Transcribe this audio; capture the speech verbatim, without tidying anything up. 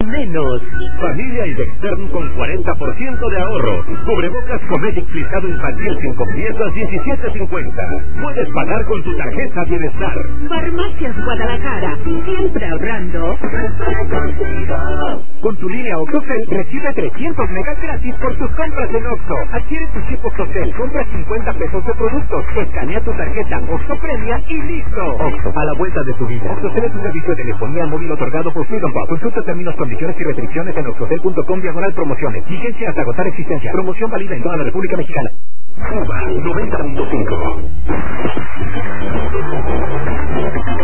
menos. Familia y Dexterm con cuarenta por ciento de ahorro. Cubrebocas Comedic Flisado Infantil cinco piezas diecisiete cincuenta. Puedes pagar con tu tarjeta Bienestar. Farmacias Guadalajara, siempre ahorrando. Con tu línea Oxocel recibe trescientos megas gratis por tus compras en Oxxo. Adquiere tu chip Oxocel, compra cincuenta pesos de productos, escanea tu tarjeta Oxxo Premia y listo. Oxxo, a la vuelta de tu vida. Oxxocel es un servicio de telefonía móvil otorgado por Freedom Pop. Consulta términos, condiciones y restricciones en oxocel punto com diagonal promociones. Vigencia hasta agotar existencia. Promoción válida en toda la República Mexicana. Cuba noventa punto cinco.